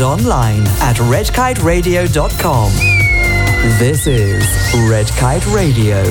online at redkiteradio.com. This is Red Kite Radio.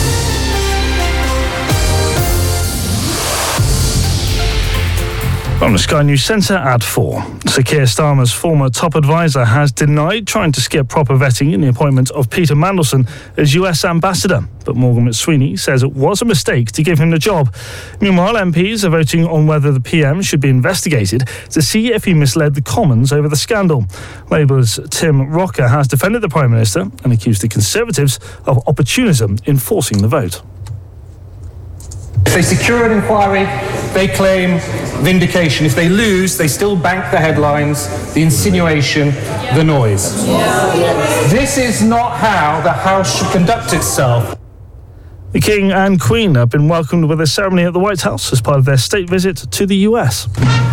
From the Sky News Centre at 4. Sir Keir Starmer's former top advisor has denied trying to skip proper vetting in the appointment of Peter Mandelson as US ambassador. But Morgan McSweeney says it was a mistake to give him the job. Meanwhile, MPs are voting on whether the PM should be investigated to see if he misled the Commons over the scandal. Labour's Tim Rocker has defended the Prime Minister and accused the Conservatives of opportunism in forcing the vote. If they secure an inquiry, they claim vindication. If they lose, they still bank the headlines, the insinuation, the noise. This is not how the House should conduct itself. The King and Queen have been welcomed with a ceremony at the White House as part of their state visit to the US.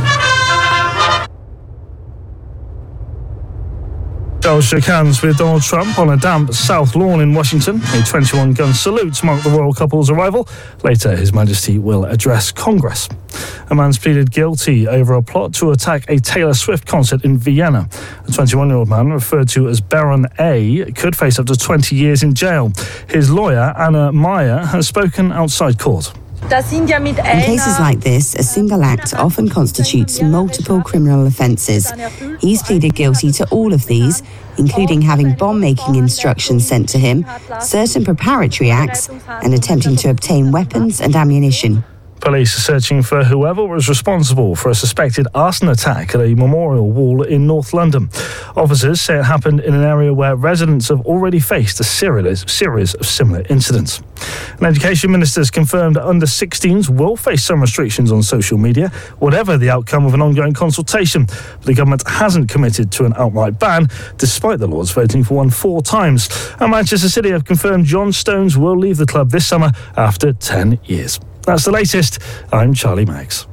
Charles shook hands with Donald Trump on a damp South Lawn in Washington. A 21-gun salute marked the royal couple's arrival. Later, His Majesty will address Congress. A man's pleaded guilty over a plot to attack a Taylor Swift concert in Vienna. A 21-year-old man, referred to as Baron A, could face up to 20 years in jail. His lawyer, Anna Meyer, has spoken outside court. In cases like this, a single act often constitutes multiple criminal offences. He's pleaded guilty to all of these, including having bomb-making instructions sent to him, certain preparatory acts, and attempting to obtain weapons and ammunition. Police are searching for whoever was responsible for a suspected arson attack at a memorial wall in North London. Officers say it happened in an area where residents have already faced a series of similar incidents. And Education Ministers confirmed that under-16s will face some restrictions on social media, whatever the outcome of an ongoing consultation. But the government hasn't committed to an outright ban, despite the Lords voting for one 4 times. And Manchester City have confirmed John Stones will leave the club this summer after 10 years. That's the latest. I'm Charlie Maggs.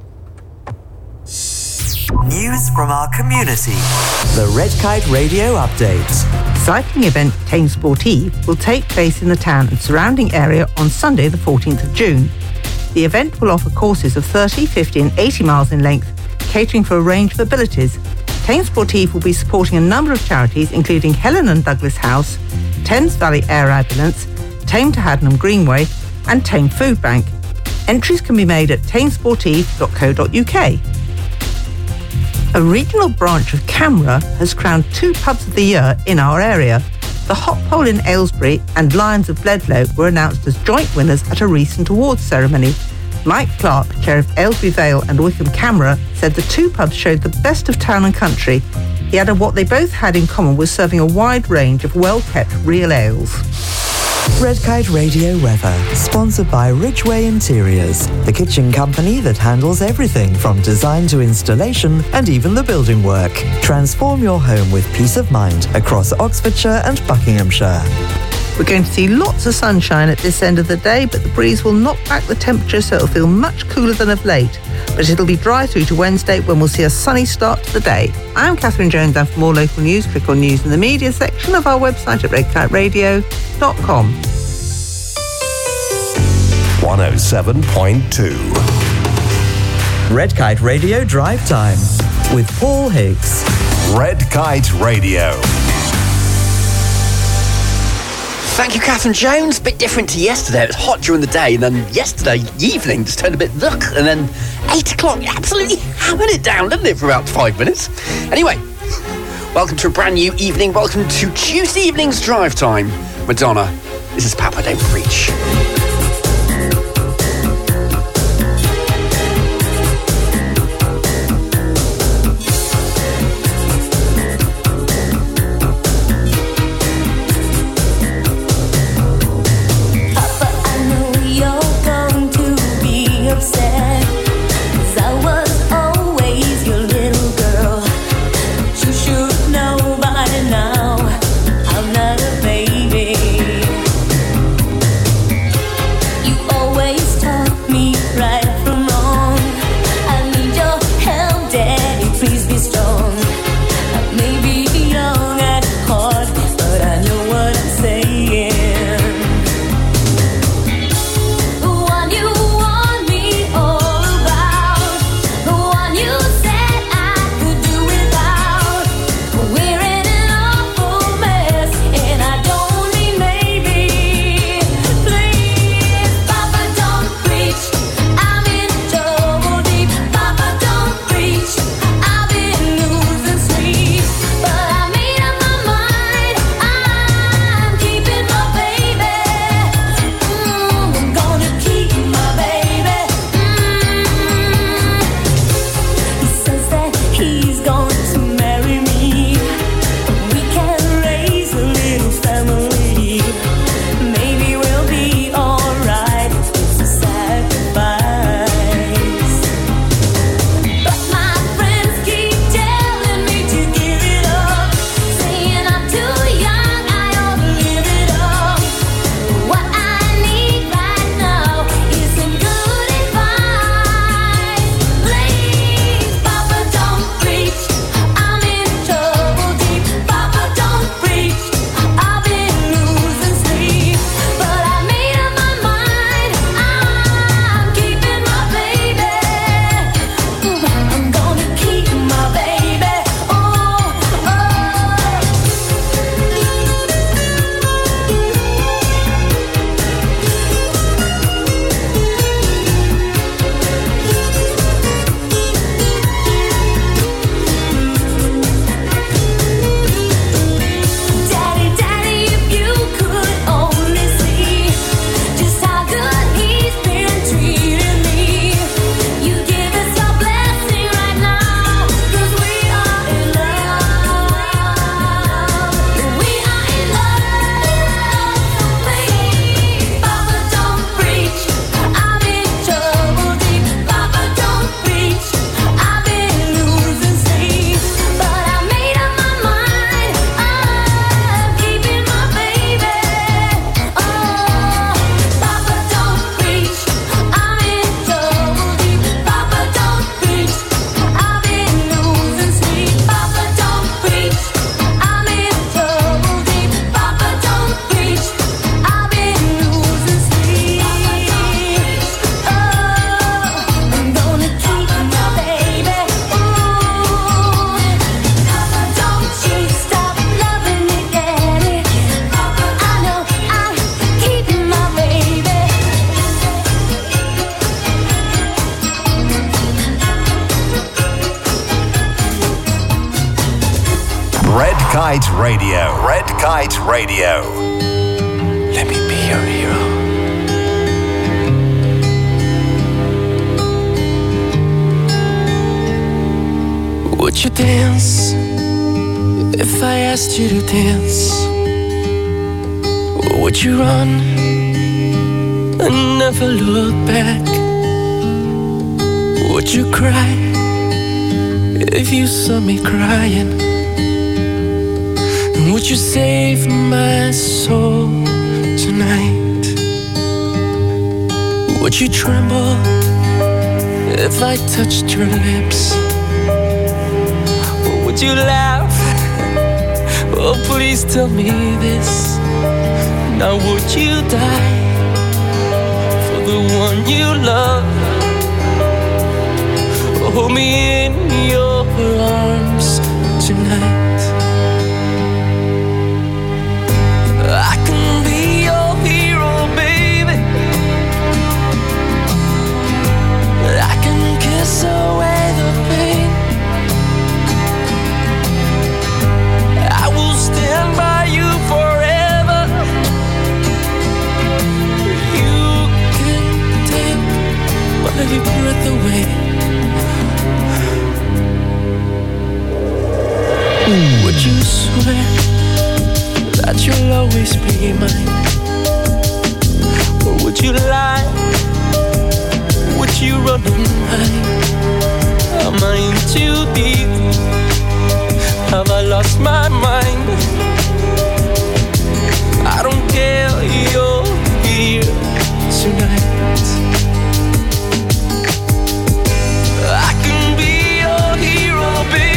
News from our community. The Red Kite Radio Update. Cycling event Thames Sportive will take place in the town and surrounding area on Sunday the 14th of June. The event will offer courses of 30, 50 and 80 miles in length, catering for a range of abilities. Thames Sportive will be supporting a number of charities including Helen and Douglas House, Thames Valley Air Ambulance, Tame to Haddenham Greenway and Tame Food Bank. Entries can be made at thamesportive.co.uk. A regional branch of CAMRA has crowned 2 pubs of the year in our area. The Hot Pole in Aylesbury and Lions of Bledlow were announced as joint winners at a recent awards ceremony. Mike Clark, chair of Aylesbury Vale and Wickham CAMRA, said the 2 pubs showed the best of town and country. He added what they both had in common was serving a wide range of well-kept real ales. Red Kite Radio weather, sponsored by Ridgeway Interiors, the kitchen company that handles everything from design to installation and even the building work. Transform your home with peace of mind across Oxfordshire and Buckinghamshire. We're going to see lots of sunshine at this end of the day, but the breeze will knock back the temperature so it'll feel much cooler than of late. But it'll be dry through to Wednesday when we'll see a sunny start to the day. I'm Catherine Jones, and for more local news, click on News in the Media section of our website at redkiteradio.com. 107.2 Red Kite Radio Drive Time with Paul Higgs. Red Kite Radio. Thank you, Catherine Jones. A bit different to yesterday. It was hot during the day, and then yesterday evening just turned a bit look, and then 8 o'clock absolutely hammered it down, didn't it, for about 5 minutes? Anyway, welcome to a brand new evening. Welcome to Tuesday evening's Drive Time. Madonna, this is Papa Don't Preach. Red Kite Radio. Red Kite Radio. Let me be your hero. Would you dance if I asked you to dance? Or would you run and never look back? Would you cry if you saw me crying? And would you save my soul tonight? Would you tremble if I touched your lips? Or would you laugh? Oh, please tell me this. Now would you die for the one you love? Hold me in your arms tonight. I can be your hero, baby. I can kiss away the pain. I will stand by you forever. You can take my breath away. Would you swear that you'll always be mine? Or would you lie? Would you run and hide? Am I in too deep? Have I lost my mind? I don't care, you're here tonight. I can be your hero, baby.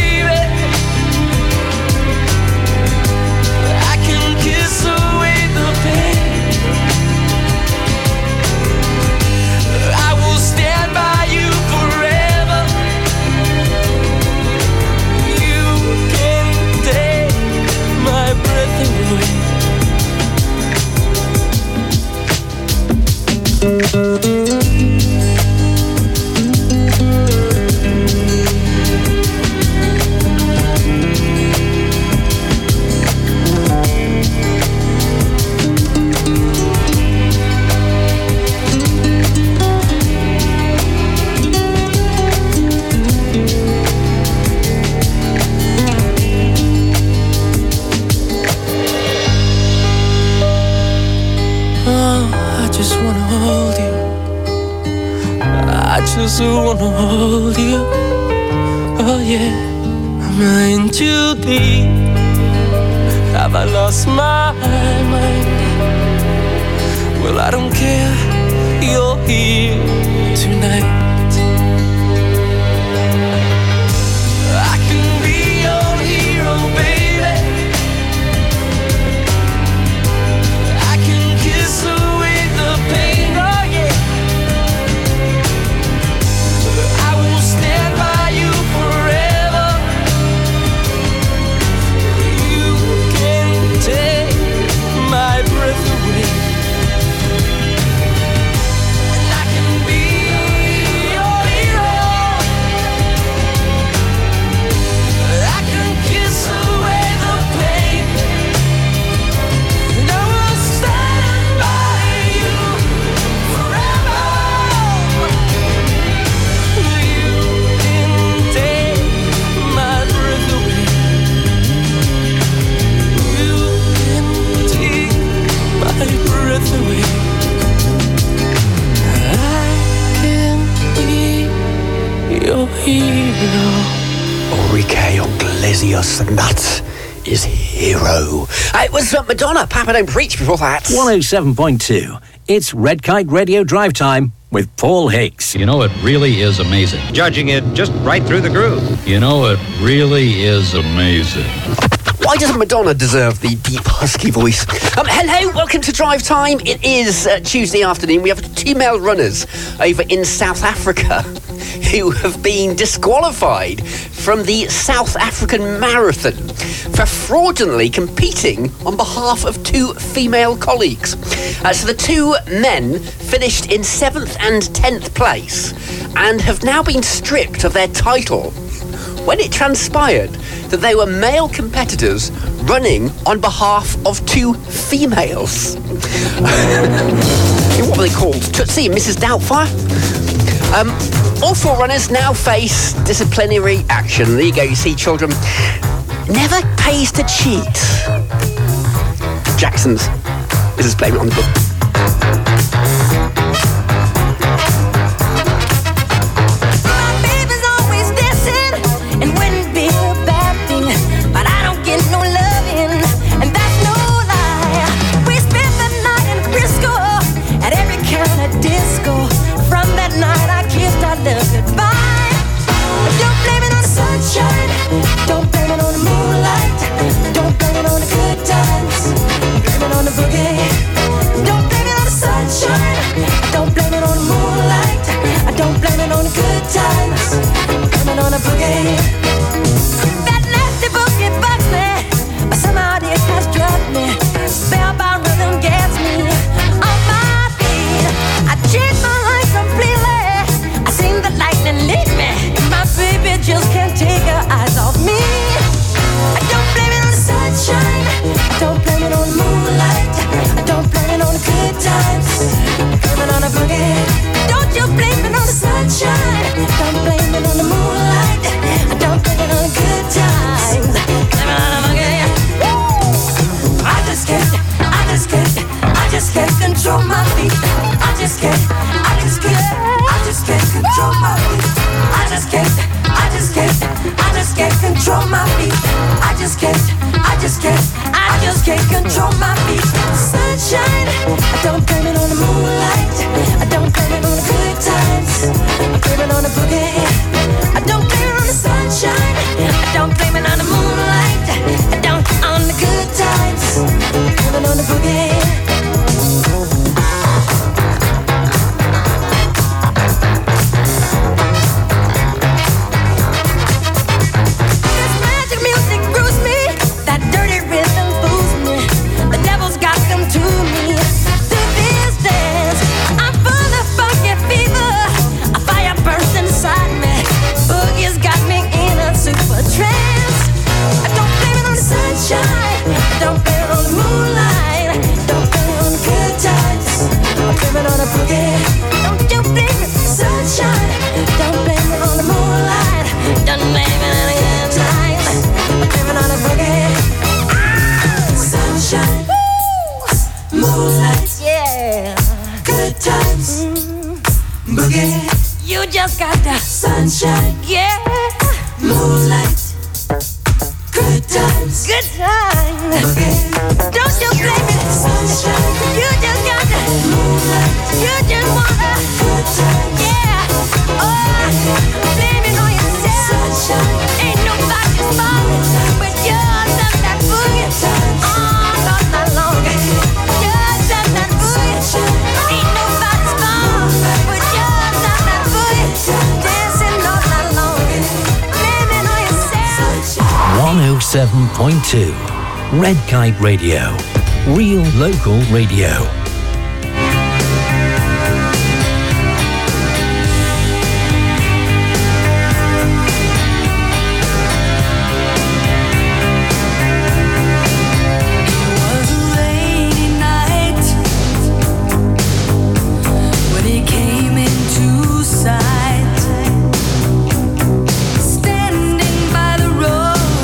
Kiss away the pain. I will stand by you forever. You can take my breath away. Just wanna hold you. Oh yeah, am I in too deep? Have I lost my mind? Well, I don't care, you're here tonight. I can be your hero, baby. I can kiss away the pain. Oh yeah. Stand by you forever. You can take my breath away. And I can be your hero. I can kiss away the pain. And I will stand by you forever. Breath away. I can be your hero. Enrique Iglesias, and that is Hero. It was Madonna, Papa Don't Preach before that. 107.2. It's Red Kite Radio Drive Time with Paul Hicks. You know, it really is amazing. Judging it just right through the groove. You know, it really is amazing. Why doesn't Madonna deserve the deep, husky voice? Hello, welcome to Drive Time. It is Tuesday afternoon. We have 2 male runners over in South Africa who have been disqualified from the South African Marathon for fraudulently competing on behalf of 2 female colleagues. So the 2 men finished in 7th and 10th place and have now been stripped of their title when it transpired that they were male competitors running on behalf of two females. What were they called? Tootsie and Mrs. Doubtfire? All four runners now face disciplinary action. There you go, you see, children. Never pays to cheat. Jackson's. This is Blame It on the Book. Don't blame it on the moonlight. Don't blame it on the good times. Blame it on the boogie. Don't blame it on the sunshine. Don't blame it on the moonlight. I don't blame it on the good times. Blame it on the boogie. That nasty boogie bugs me, but somehow it has drugged me. Spellbound rhythm gets me on my feet. I changed my life completely. I seen the lightning lead me. My baby just can't take her eyes off me. I don't blame it on the sunshine. I don't blame it on the moonlight. I don't blame it on the good times. I blame it on the boogie. Don't you blame it on the sunshine. Don't blame it on the moonlight. I don't blame it on the good times. Blame it on the boogie. I just can't control my feet. I just can't control my feet. I just can't control my feet. I just can't control my feet. Sunshine, I don't blame it on the moonlight. I don't blame it on the good times. I blame it on the boogie. I don't blame it on the sunshine. I don't blame it on the moonlight. I don't on the good times. I blame it on the boogie. You just got the sunshine, yeah. Moonlight, good times, good times. Don't you blame it, sunshine. You just got the moonlight. You just wanna good times, yeah. Oh, blame it on yourself. Sunshine, ain't nobody's fault but yours and that boogie. Oh, not that long. Yours and that boogie. Ain't nobody's fault but yours and that boogie. Dancing all night long. Blame it on yourself. 107.2 Red Kite Radio. Real local radio.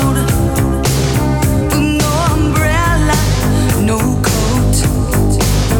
No coat.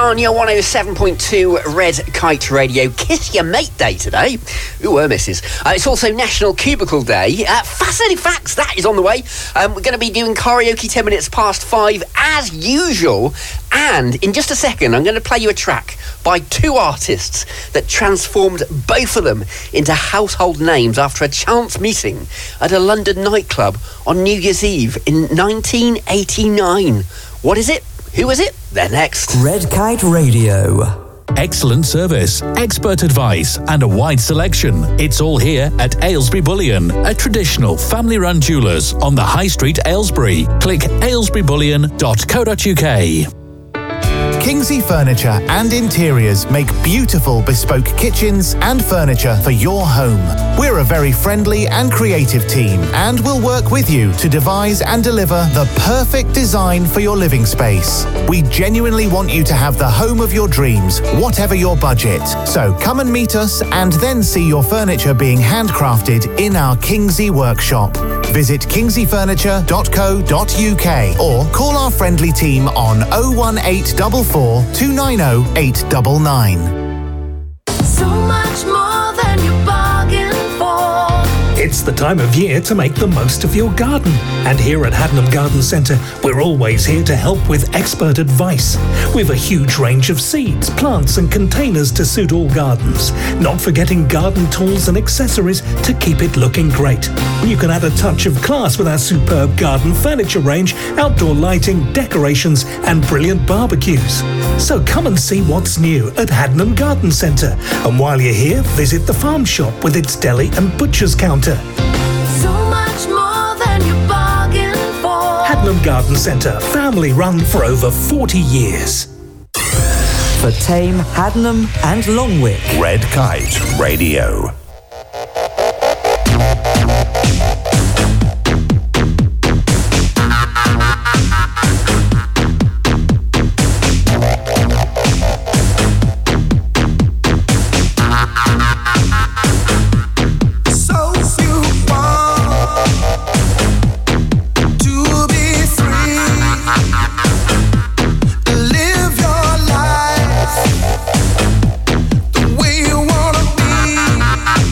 on your 107.2 Red Kite Radio. Kiss Your Mate Day today. Ooh, misses. It's also National Cubicle Day. Fascinating Facts, that is on the way. We're going to be doing karaoke 10 minutes past 5 as usual. And in just a second, I'm going to play you a track by two artists that transformed both of them into household names after a chance meeting at a London nightclub on New Year's Eve in 1989. What is it? Who is it? They're next. Red Kite Radio. Excellent service, expert advice and a wide selection. It's all here at Aylesbury Bullion, a traditional family-run jewellers on the High Street, Aylesbury. Click aylesburybullion.co.uk. Kingsley Furniture and Interiors make beautiful bespoke kitchens and furniture for your home. We're a very friendly and creative team and we'll work with you to devise and deliver the perfect design for your living space. We genuinely want you to have the home of your dreams, whatever your budget. So come and meet us and then see your furniture being handcrafted in our Kingsley workshop. Visit kingsleyfurniture.co.uk or call our friendly team on 01844 290 899. So much more than you bargained for. It's the time of year to make the most of your garden. And here at Haddenham Garden Centre, we're always here to help with expert advice. We've a huge range of seeds, plants and containers to suit all gardens. Not forgetting garden tools and accessories to keep it looking great. You can add a touch of class with our superb garden furniture range, outdoor lighting, decorations and brilliant barbecues. So come and see what's new at Haddenham Garden Centre. And while you're here, visit the farm shop with its deli and butcher's counter. So much more than you bargained for. Haddenham Garden Centre, family run for over 40 years. For Tame, Haddenham and Longwick. Red Kite Radio. The way you wanna be.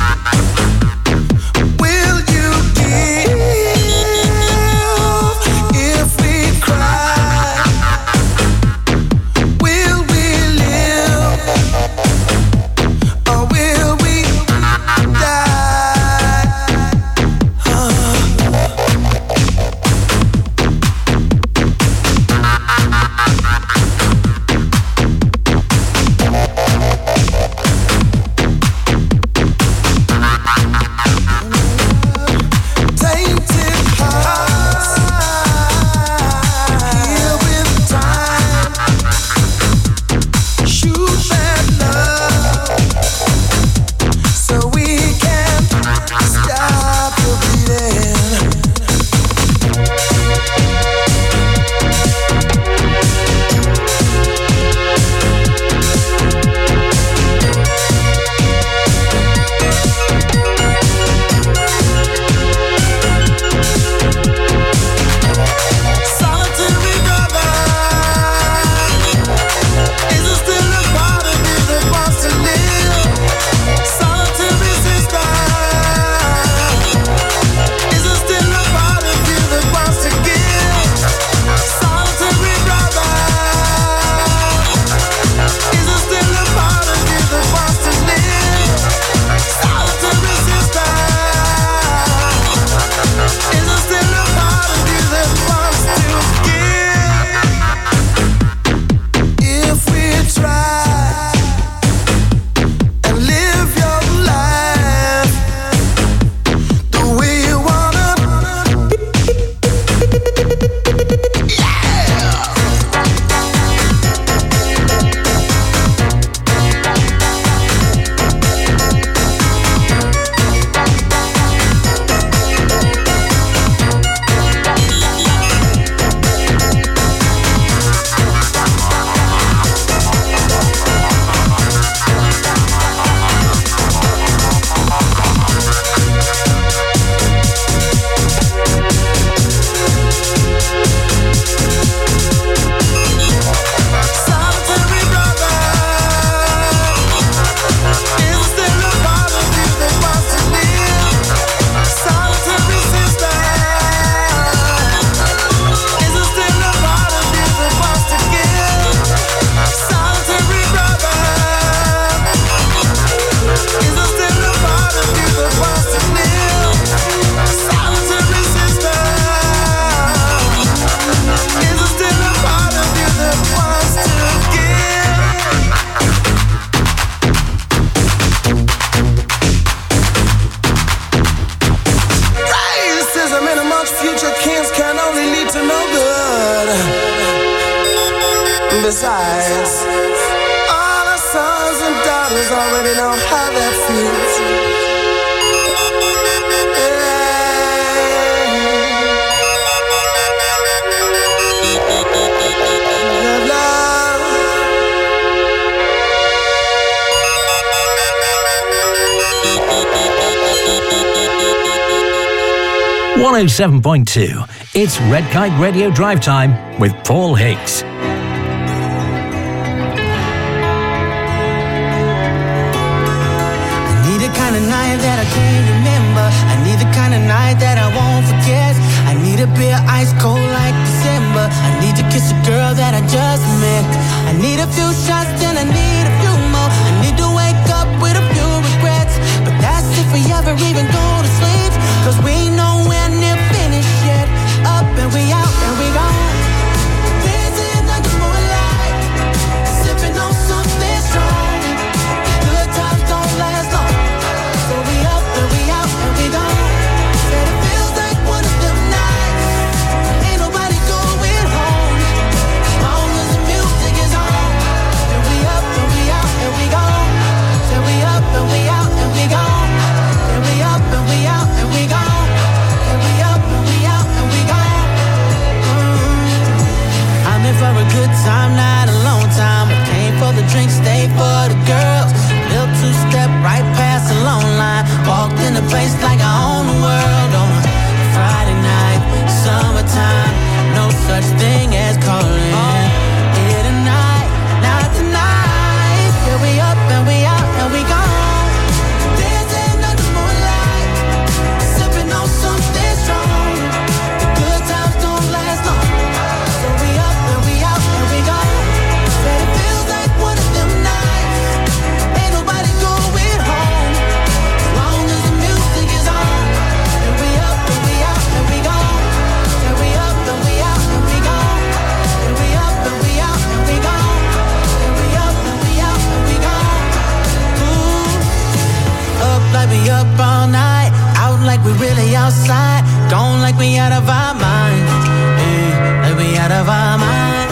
besides, all our sons and daughters already know how that feels. Love. 107.2. It's Red Kite Radio Drive Time with Paul Higgs. I need the kind of night that I can't remember. I need the kind of night that I won't forget. I need a beer ice cold like December. I need to kiss a girl that I just met. I need a few shots, then I need a few more. I need to wake up with a few regrets. But that's if we ever even go to sleep. Cause we ain't nowhere near finished yet. Up and we out and we gone. Dancing under moonlight, sipping on something strong. Good times don't last long. So we up and we out and we gone. Said it feels like one of them nights. Ain't nobody going home. As long as the music is on. Then we up and we out and we gone. Said we up and we out and we gone. Then we up and we out and we gone. I'm in for a good time, not a long time. I came for the drink, stayed for the girls. Little two-step right past the long line. Walked in the place like I own the world. On a Friday night, summertime. No such thing as calling. Here tonight, not tonight. Yeah, we up and we out and we gone. Dancing under moonlight, sipping on something strong. The good times don't last long. So we up and we out and we gone. Said it feels like one of them nights. Ain't nobody going home. As long as the music is on. And we up and we out and we gone. And we up and we out and we gone. And we up and we out and we gone. And we up and we out and we gone. Ooh. Up like we up all night. Out like we really outside. Gone like we out of our mind. Like we out of our mind.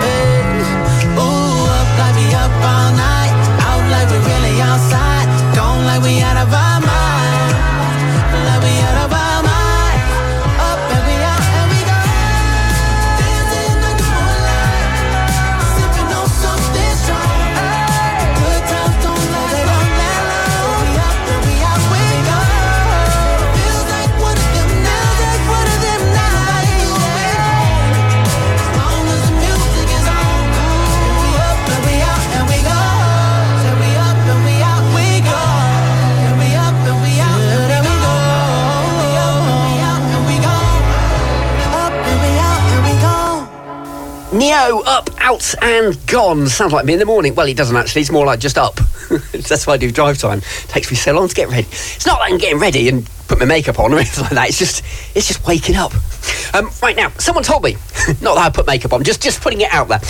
Ooh, up like we up all night. Out like we really outside. Gone like we out of our mind. Like we out of our mind. Up and we out and we go. Dancing under moonlight. Sipping on something strong. Good times don't last long. So we up and we out we go. Feels like one of them nights. Like one of them nights. As long as the music is on. And we up and we out and we go. Say we up and we out we go. And we up and we out and we go. We up and we out and we go. Up and we out and we go. Neo, up, out and gone. Sounds like me in the morning. Well, it doesn't actually. It's more like just up. That's why I do drive time. Takes me so long to get ready. It's not like I'm getting ready and put my makeup on or anything like that. It's just waking up. Right now, someone told me, not that I put makeup on, just putting it out there.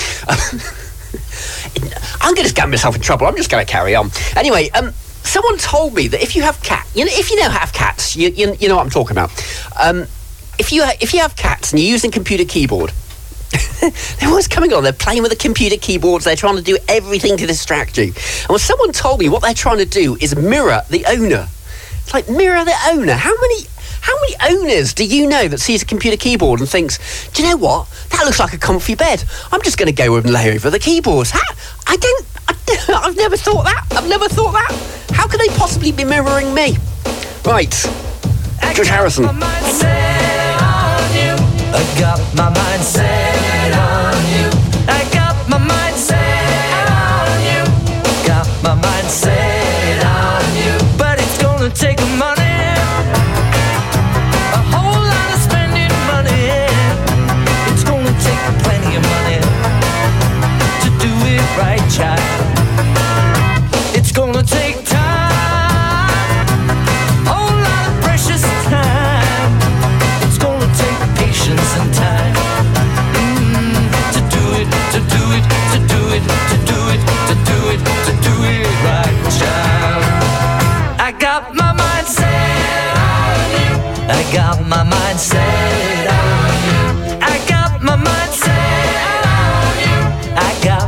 I'm going to get myself in trouble. I'm just going to carry on. Anyway, someone told me that if you have if you have cats, you know what I'm talking about. If you have cats and you're using computer keyboard, they're always coming on. They're playing with the computer keyboards. They're trying to do everything to distract you. And when someone told me what they're trying to do is mirror the owner. It's like mirror the owner. How many owners do you know that sees a computer keyboard and thinks, do you know what? That looks like a comfy bed. I'm just going to go and lay over the keyboards. I've never thought that. How could they possibly be mirroring me? Right. George Harrison. I got my mind set on you. I got my mind set on you. Got my mind set on you. But it's gonna take money, a whole lot of spending money. It's gonna take plenty of money to do it right, child. It's gonna take time, whole lot of precious time. It's gonna take patience and time to do it, to do it, to do it, to do it, to do it, to do it right, child. I got my mind set on you. I got my mind set on you. I got my mind set on you. I got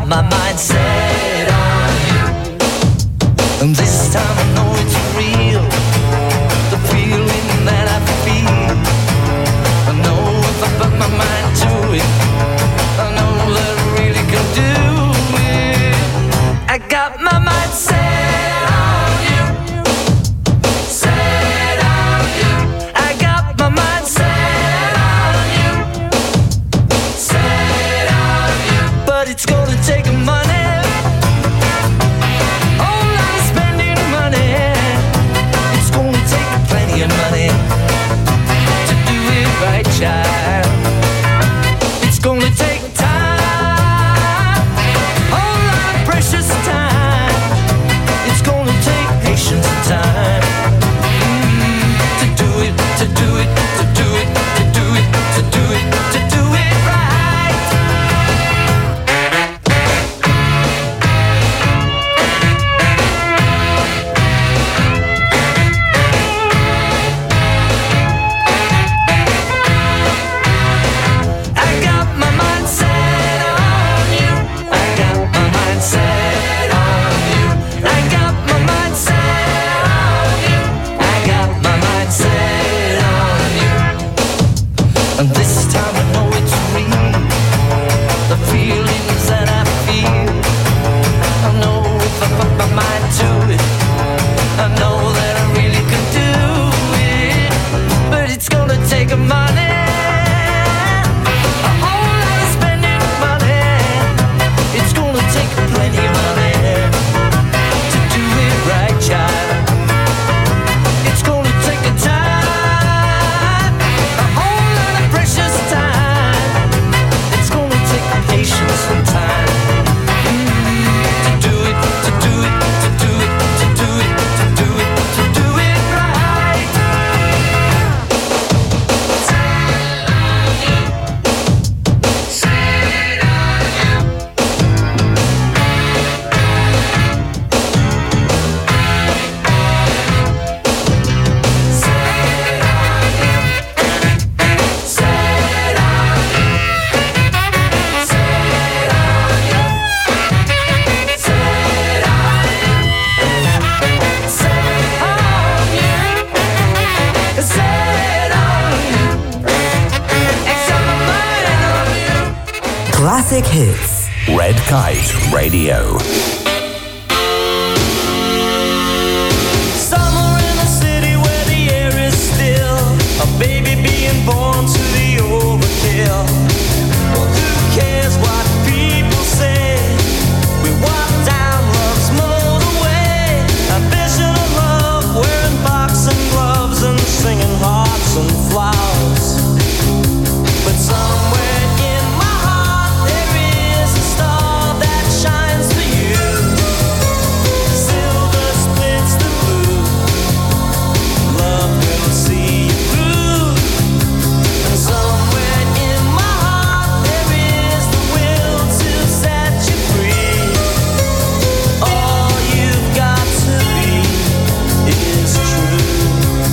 classic hits. Red Kite Radio. Somewhere in the city where the air is still, a baby being born to the overkill. Well, who cares what people say? We walk down love's motorway, ambition of love, wearing boxing gloves and singing hearts and flowers. But somewhere in my heart there is a star that shines for you. Silver splits the blue. Love will see you through. And somewhere in my heart there is the will to set you free. All you've got to be is true.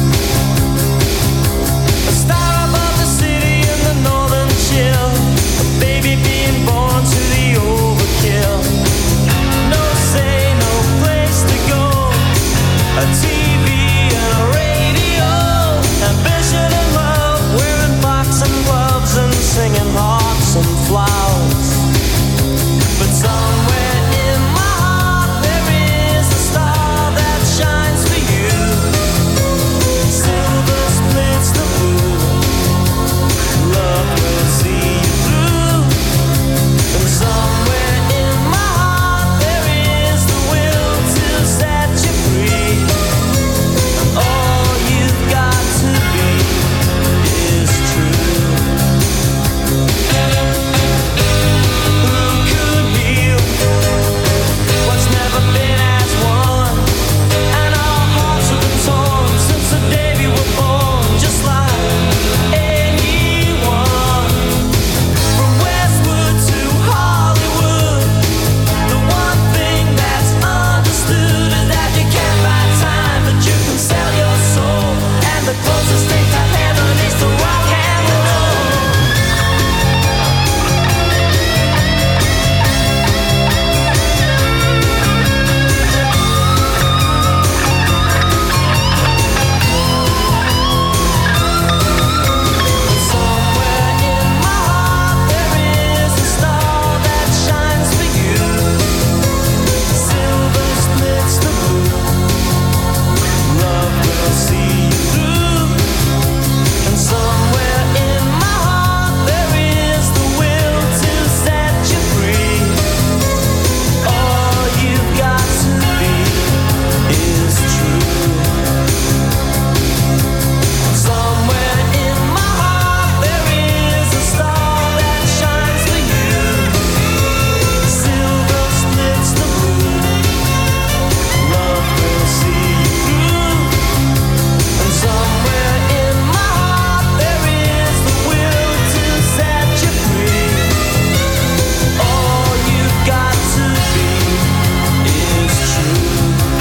A star above the city in the northern chill, a baby being born to the overkill. No say, no place to go, a TV and a radio, ambition and love, wearing boxing gloves and singing hearts and flowers. But somewhere in my heart there is a star that shines for you. Silver splits the blue. Love will see you through. And somewhere in my heart there is the will to set you free. And all you've got to be is true. Who could heal what's never been as one? And our hearts have been torn since the day we were born, just like anyone. From Westwood to Hollywood, the one thing that's understood is that you can't buy time, but you can sell your soul. And the closest thing to heaven is to rock and roll. Somewhere in my heart there is a star that shines for you. Silver splits the blue. Love will see you through. And somewhere in my heart there is the will to set you free. All you've got to be is true. Somewhere in my heart there is a star that shines for you. Silver splits the blue. Love will see you through. And somewhere in my heart there is the will to set you free. All you've got to be is true.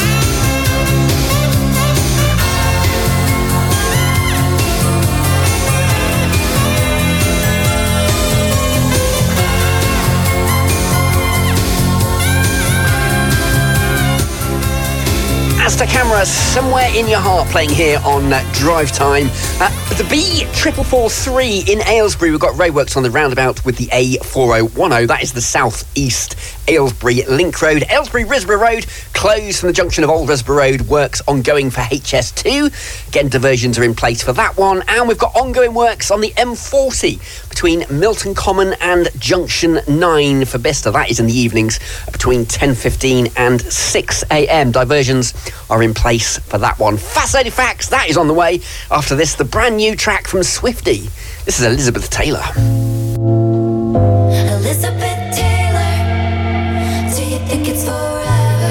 Asta Camera, Somewhere in Your Heart, playing here on Drive Time. The B4443 in Aylesbury, we've got roadworks on the roundabout with the A4010. That is the south-east Aylesbury Link Road. Aylesbury Risborough Road, closed from the junction of Old Risborough Road. Works ongoing for HS2. Again, diversions are in place for that one. And we've got ongoing works on the M40 between Milton Common and Junction 9 for Bicester. That is in the evenings between 10:15 and 6 a.m. Diversions are in place for that one. Fascinating Facts, that is on the way. After this, the brand new track from Swifty. This is Elizabeth Taylor. Elizabeth Taylor, do you think it's forever?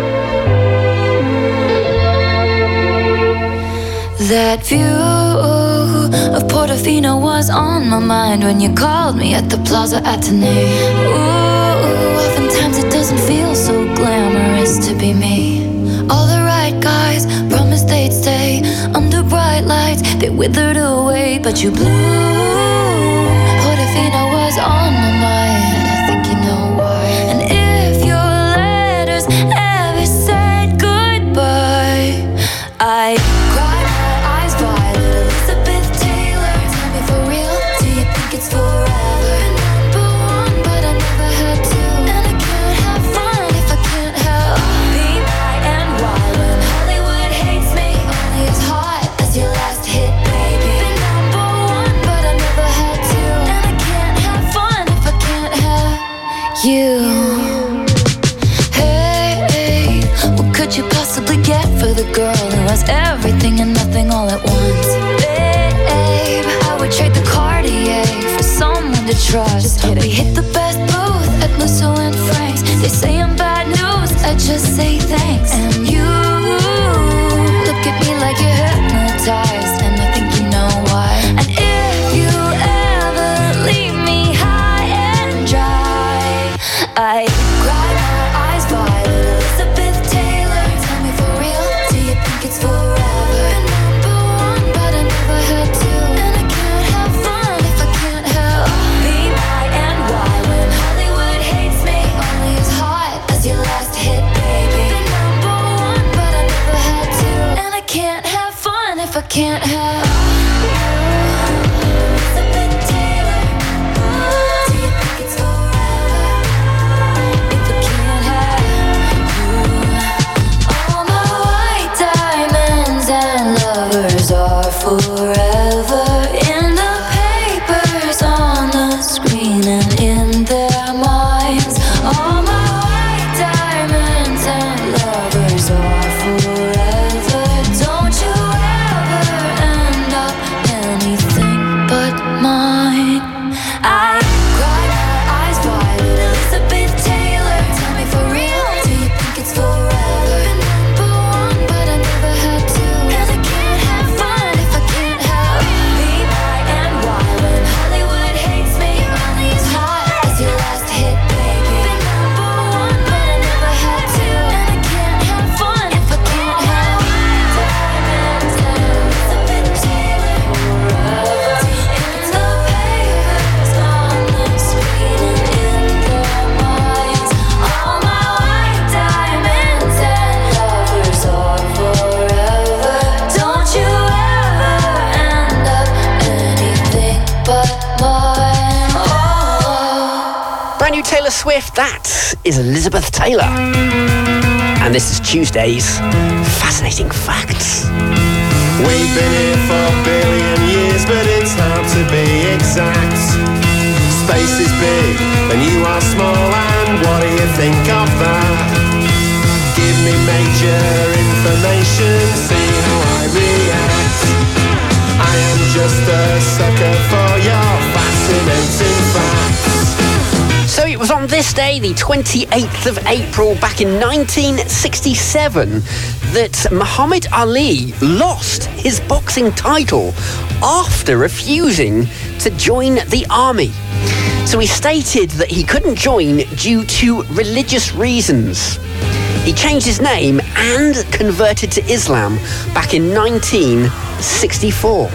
That view of Portofino was on my mind when you called me at the Plaza Athénée. Ooh, oftentimes it doesn't feel so glamorous to be me. All the right guys promised they'd stay under bright lights. They withered away, but you blew. Portofino was on my mind. I think you know why. And if your letters ever said goodbye, I cried my eyes violet. Elizabeth Taylor, tell me for real, do you think it's forever? Number one, but I was everything and nothing all at once. Babe, I would trade the Cartier for someone to trust. We hit the best booth at Musso and Frank's. They say I'm bad news, I just say thanks. And you look at me like you're hypnotized, and I think you know why. And if you ever leave me high and dry, I cry my eyes violet. Elizabeth Taylor, tell me for real, do you think it's forever? Been number one, but I never had to. And I can't have fun if I can't help B-I-N-Y. When Hollywood hates me, only as hot as your last hit, baby. Been number one, but I never had to. And I can't have fun if I can't help Elizabeth Taylor, do you think it's forever if I can't have you? All my white diamonds and lovers are forever in the papers, on the screen, and in their minds. All my white diamonds and lovers are forever. Don't you ever end up anything but mine. I cry my eyes violet. Elizabeth Taylor, tell me for real, do you think it's forever? Been number one, but I never had to. And I can't have fun if I can't help B-I-N-Y. When Hollywood hates me, only as hot as your last hit, baby. Been number one, but I never had to. And I can't have fun if I can't help diamonds and Elizabeth Taylor forever in the papers, on the screen, and in their minds. All my white diamonds and lovers are forever. Don't you ever end up anything but mine. Oh. Brand new Taylor Swift, that is Elizabeth Taylor. And this is Tuesday's Fascinating Facts. We've been here for a billion years, but it's hard to be exact. Space is big and you are small, and what do you think of that? Give me major information, see how I react. I am just a sucker for your fascinating facts. So it was on this day, the 28th of April, back in 1967, that Muhammad Ali lost his boxing title after refusing to join the army. So he stated that he couldn't join due to religious reasons. He changed his name and converted to Islam back in 1964.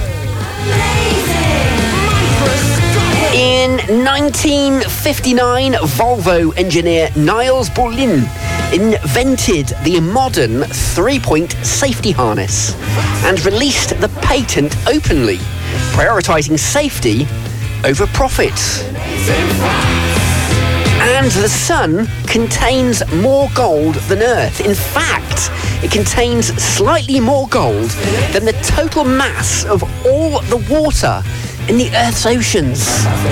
In 1959, Volvo engineer Niels Bohlin invented the modern three-point safety harness and released the patent openly, prioritising safety over profit. And the sun contains more gold than Earth. In fact, it contains slightly more gold than the total mass of all the water in the Earth's oceans.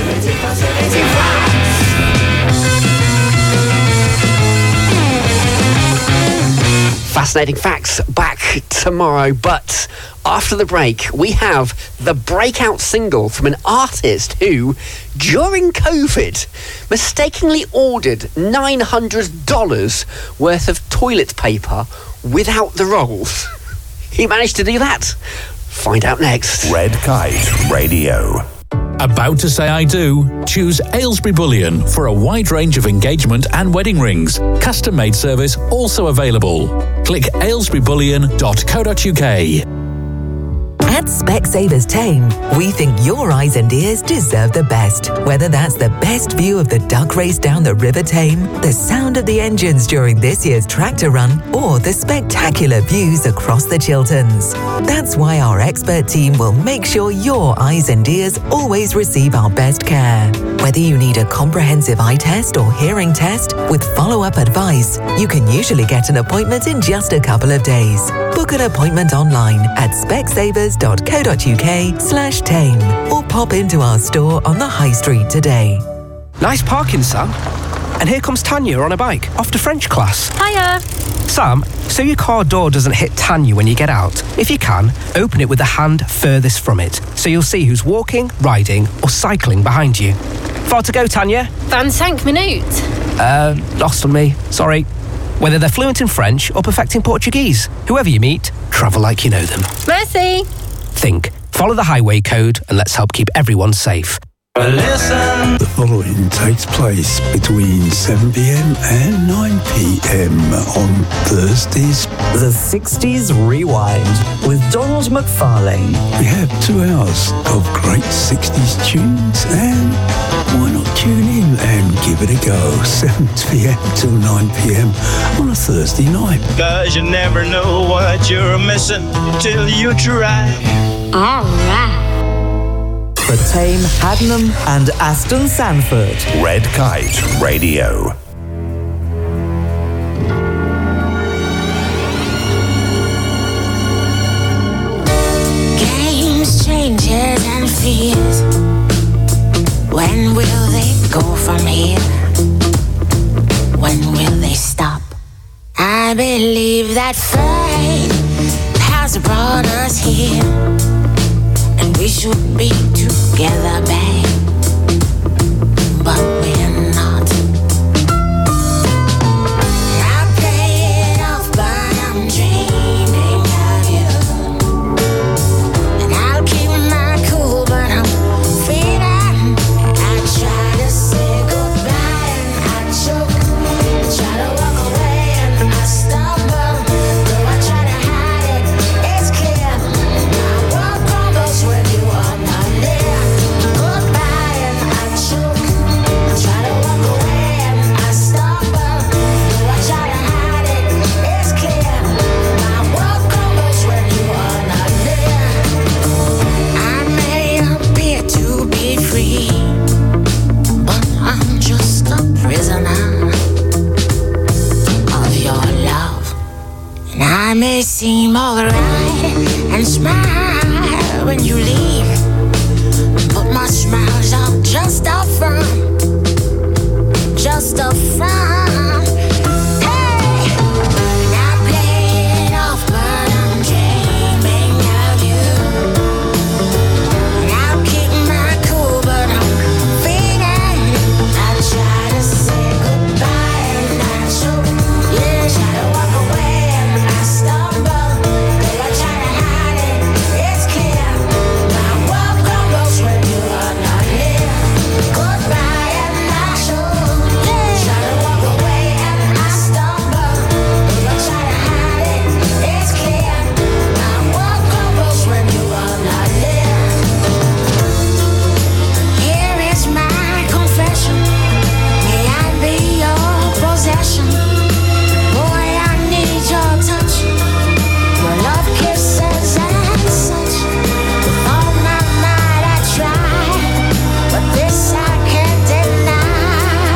Fascinating Facts back tomorrow, but after the break, we have the breakout single from an artist who, during COVID, mistakenly ordered $900 worth of toilet paper without the rolls. He managed to do that. Find out next. Red Kite Radio. About to say I do? Choose Aylesbury Bullion for a wide range of engagement and wedding rings. Custom-made service also available. Click aylesburybullion.co.uk. At Specsavers Tame, we think your eyes and ears deserve the best. Whether that's the best view of the duck race down the River Tame, the sound of the engines during this year's tractor run, or the spectacular views across the Chilterns. That's why our expert team will make sure your eyes and ears always receive our best care. Whether you need a comprehensive eye test or hearing test with follow-up advice, you can usually get an appointment in just a couple of days. Book an appointment online at specsavers.co.uk/tame or pop into our store on the High Street today. Nice parking, son. And here comes Tanya on a bike, off to French class. Hiya. Sam, so your car door doesn't hit Tanya when you get out. If you can, open it with the hand furthest from it, so you'll see who's walking, riding, or cycling behind you. Far to go, Tanya? 25 minutes. Lost on me. Sorry. Whether they're fluent in French or perfecting Portuguese, whoever you meet, travel like you know them. Merci. Think, follow the highway code, and let's help keep everyone safe. Listen. The following takes place between 7 p.m. and 9 p.m. on Thursdays. The 60s Rewind with Donald McFarlane. We have 2 hours of great 60s tunes, and why not tune in and give it a go? 7 p.m. till 9 p.m. on a Thursday night. 'Cause you never know what you're missing till you try. All right. For Tame, Haddenham and Aston Sanford. Red Kite Radio. Games, changes and fears. When will they go from here? When will they stop? I believe that fate has brought us here, and we should be together, babe, but we're not. I play it off, but I'm dreaming of you, and I'll keep my cool, but I'm feeling. I try to say goodbye and I choke, I try to walk away and I stumble, though I try to hide it, it's clear. My world crumbles when you are not there. Goodbye and I choke, I try to walk away and I stumble, though I try to hide it, it's clear. My world crumbles when you are not there. I may appear to be free, but I'm just a prisoner of your love. And I may seem alright and smile when you leave, but my smiles are just a front, just a front. Hey, and I play it off, but I'm dreaming of you, and I'll keep my cool, but I'm feeling. I try to say goodbye and I choke, yeah, try to walk away and I stumble, though I try to hide it, it's clear. My world crumbles when you are not here. Goodbye and I choke, yeah, try to walk away and I stumble, though I try to hide it, it's clear. My world crumbles when you are not there. Here is my confession. May I be your possession? Boy, I need your touch, your love, kisses and such. With all my might I try, but this I can't deny.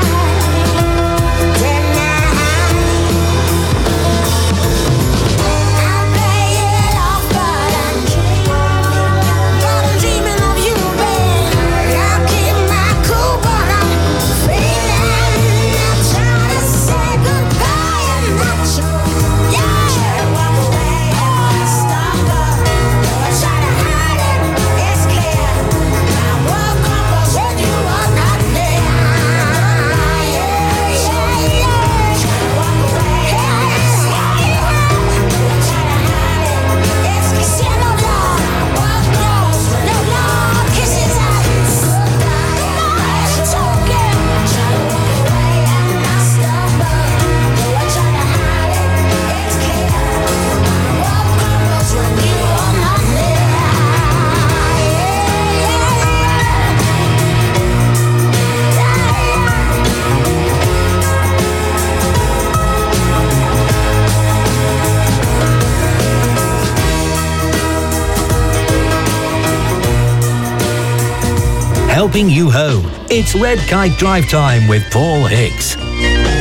I play it off, but I'm dreaming of you, babe. I'll keep my cool, but I'm feeling. I try to say goodbye and I choke, yeah, try to walk away and I stumble, though I try to hide it, it's clear. My world crumbles when you are not there. Yeah, try to walk away and I stumble, though I try to hide it, it's clear. No love, my world crumbles when no love kisses and goodbye and I choke, yeah, try to walk away and I stumble, though I try to hide it, it's clear. My world crumbles when you are not there. Helping you home. It's Red Kite Drive Time with Paul Hicks. You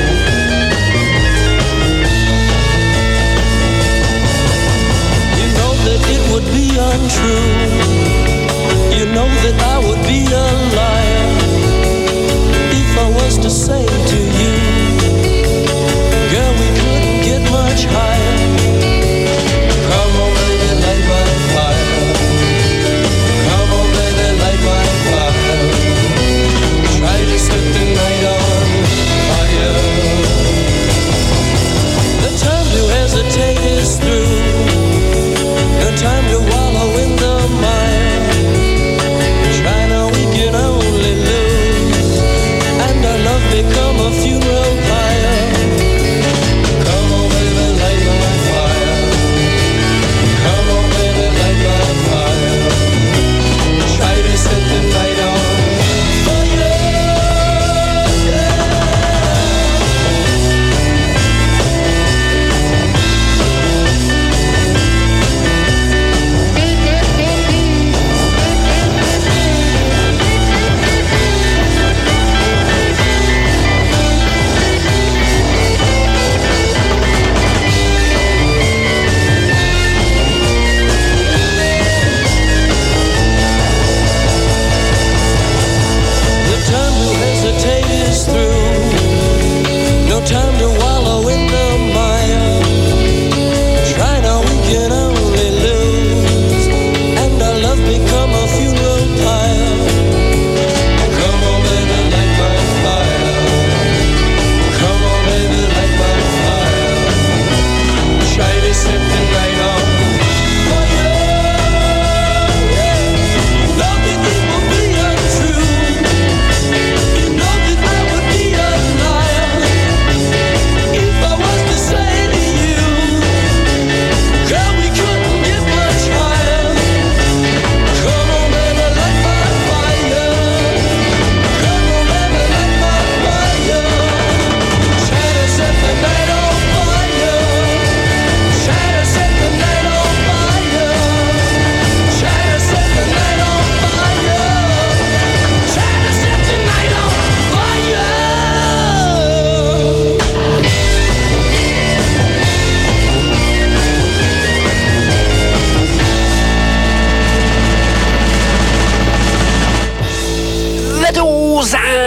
know that it would be untrue. You know that I would be a liar if I was to say to you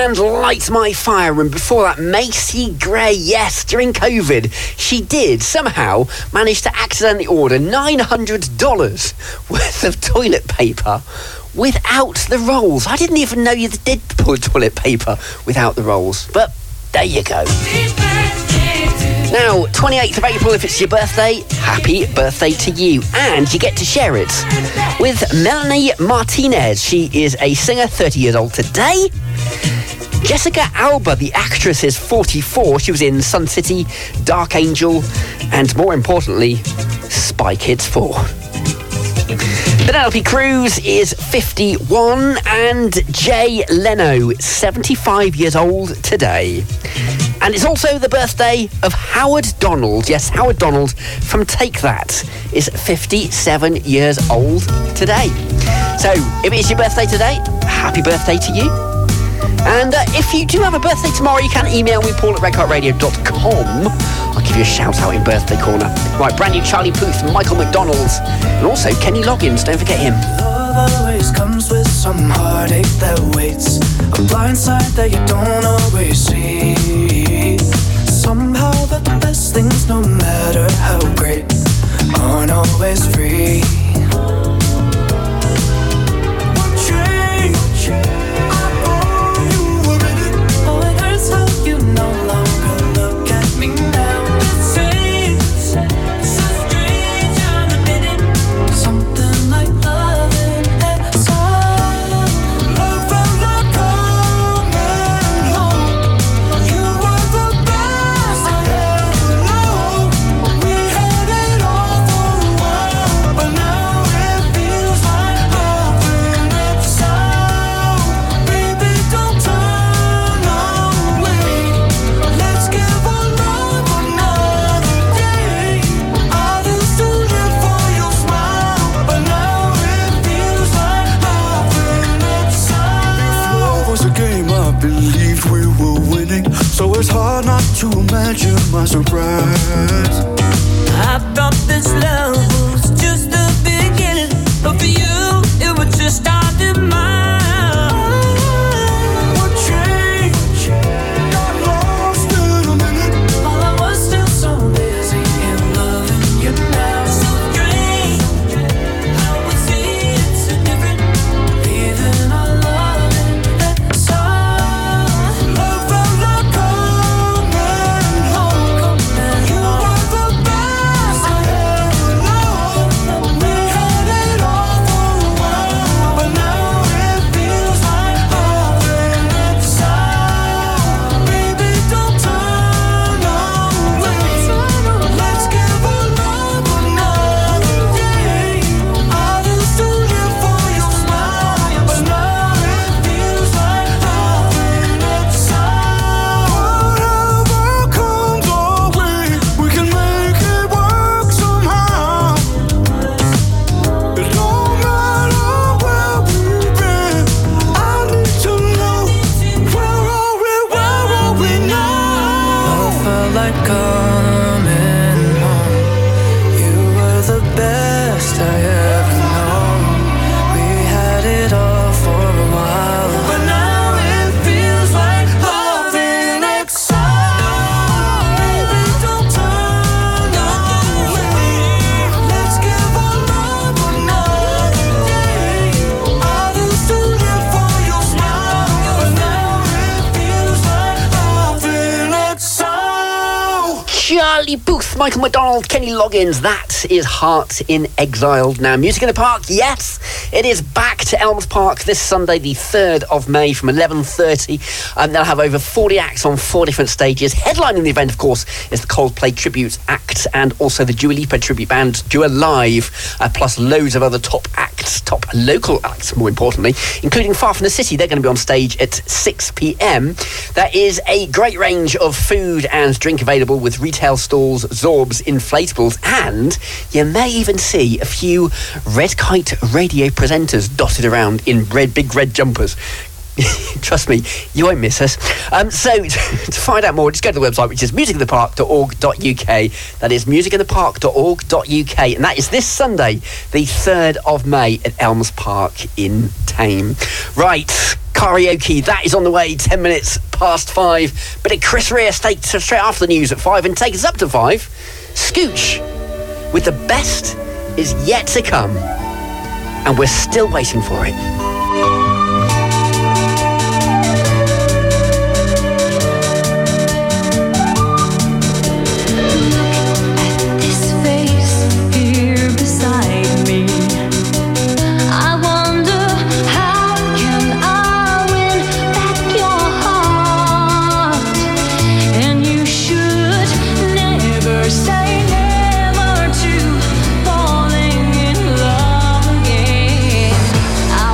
and Light My Fire. And before that, Macy Gray. Yes, during COVID, she did somehow manage to accidentally order $900 worth of toilet paper without the rolls. I didn't even know you did put toilet paper without the rolls. But there you go. Now, 28th of April, if it's your birthday, happy birthday to you. And you get to share it with Melanie Martinez. She is a singer, 30 years old today. Jessica Alba, the actress, is 44. She was in Sun City, Dark Angel, and more importantly, Spy Kids 4. Penelope Cruz is 51 and Jay Leno, 75 years old today. And it's also the birthday of Howard Donald. Yes, Howard Donald from Take That is 57 years old today. So, if it's your birthday today, happy birthday to you. And if you do have a birthday tomorrow, you can email me, paul@redcartradio.com. I'll give you a shout out in Birthday Corner. Right, brand new Charlie Puth, Michael McDonald, and also Kenny Loggins, don't forget him. Love always comes with some heartache that waits, a blind side that you don't always see. Somehow the best things, no matter how great, aren't always free. So it's hard not to imagine my surprise. I thought this love was just the beginning, but for you, it was just starting mine. What changed? Got lost in a minute. While I was still so busy in loving you now. So strange how we see it so different, leaving our love in that song. Love felt like Charlie Puth, Michael McDonald, Kenny Loggins. That is Heart in Exile. Now, Music in the Park, yes, it is back to Elms Park this Sunday, the 3rd of May from 11:30. They'll have over 40 acts on 4 different stages. Headlining the event, of course, is the Coldplay Tribute Act and also the Dua Lipa Tribute Band, Dua Live, plus loads of other top acts, top local acts, more importantly, including Far From the City. They're going to be on stage at 6 p.m. There is a great range of food and drink available with retail stalls, Zorbs, inflatables, and you may even see a few Red Kite radio presenters dotted around in big red jumpers. Trust me, you won't miss us. So, to find out more, just go to the website, which is musicinthepark.org.uk. That is musicinthepark.org.uk. And that is this Sunday, the 3rd of May at Elms Park in Tame. Right, Karaoke, that is on the way, 10 minutes past 5. But Chris Rea straight after the news at 5 and take us up to 5. Scooch with The Best Is Yet to Come. And we're still waiting for it. Say never to falling in love again.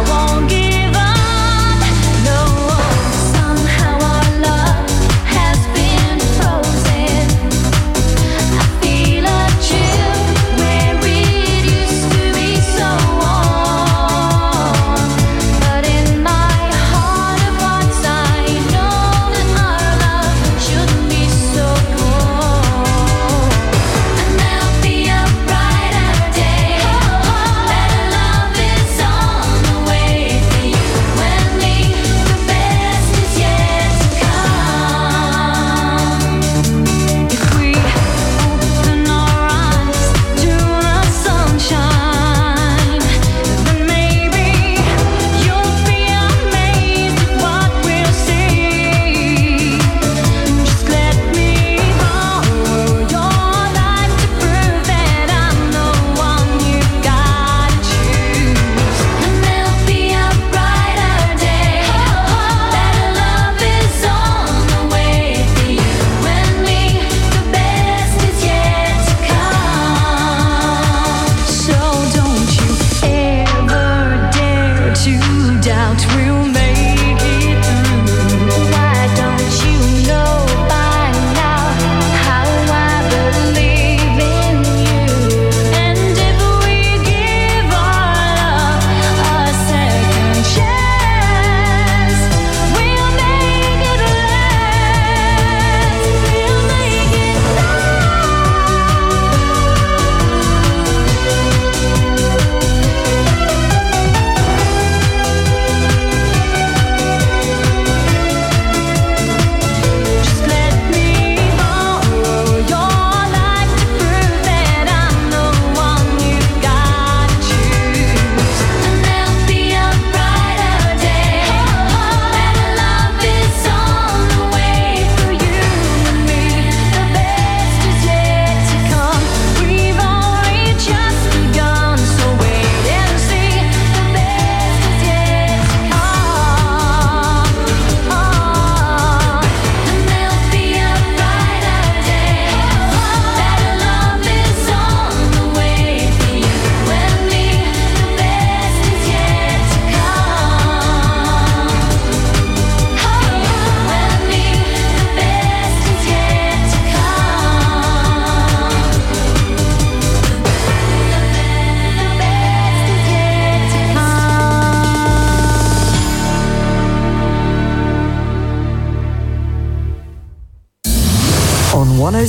on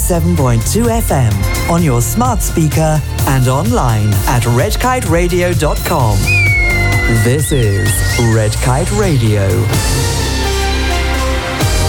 107.2 FM, on your smart speaker and online at redkiteradio.com. This is Red Kite Radio.